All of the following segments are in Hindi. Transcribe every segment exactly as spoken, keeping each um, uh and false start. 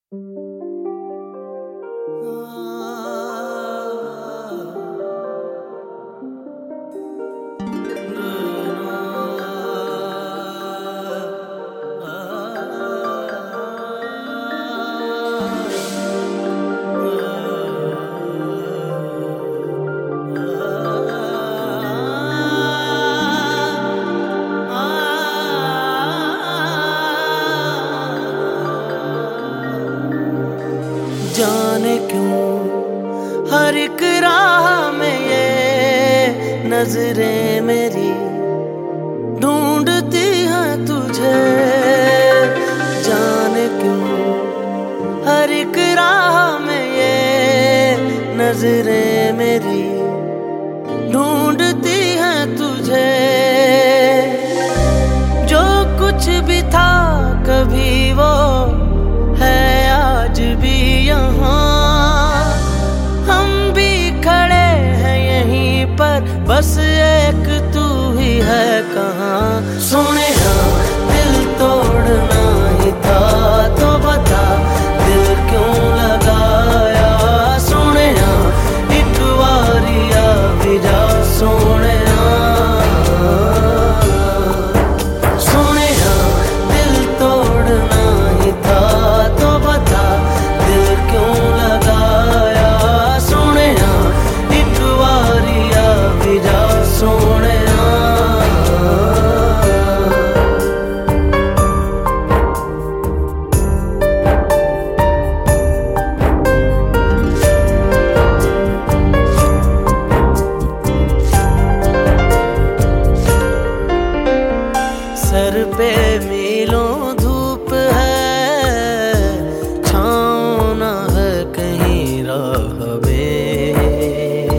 जाने क्यों हर एक राह में ये नजरें मेरी ढूंढती हैं तुझे। जाने क्यों हर एक राह में ये नजरें मेरी ढूंढती हैं तुझे। जो कुछ भी था कभी वो है आज भी यहाँ, हम भी खड़े हैं यहीं पर, बस एक तू ही है कहाँ। सुने हाँ दिल तोड़ना ही था तो बता दिल क्यों लगाया। सुने हाँ एक बारिया भी जा सोने सर पे मीलों धूप है, छाँव न है कहीं राह में।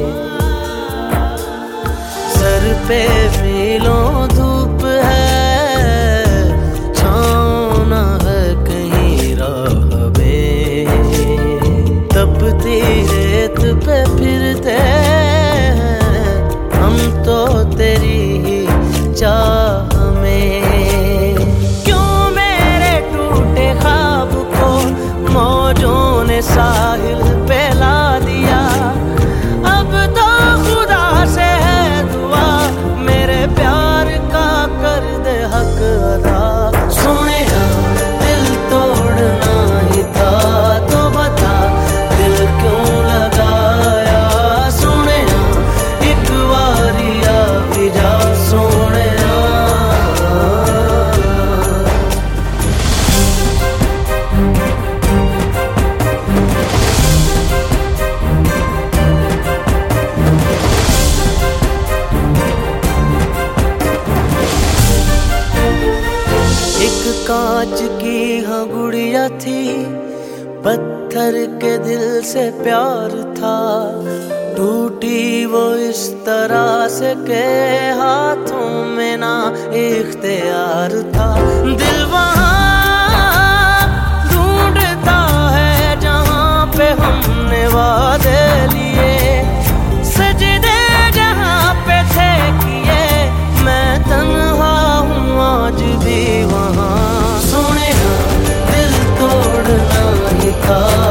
सर पे मीलों धूप है, छाँव न है कहीं राह में। तपती रेत पे फिरते हैं हम तो तेरी ही चाह में। क्यों मेरे टूटे ख्वाब को मौजों ने साहिल पे ला दिया। अब तो खुदा से है दुआ मेरे प्यार का कर दे हक अदा। सुने हाँ दिल तोड़ना ही था तो बता दिल क्यों लगाया। सुने हाँ एक बारिया भी जा सोने। एक कांच की हाँ गुड़िया थी, पत्थर के दिल से प्यार था। टूटी वो इस तरह से के हाथों में ना इख्तियार था। दिल वहाँ ढूंढता है जहाँ पे हमने वादे लिए। सजदे जहाँ पे थे किए मैं तन्हा हूँ आज भी वहाँ। सुने हाँ दिल तोड़ना ही था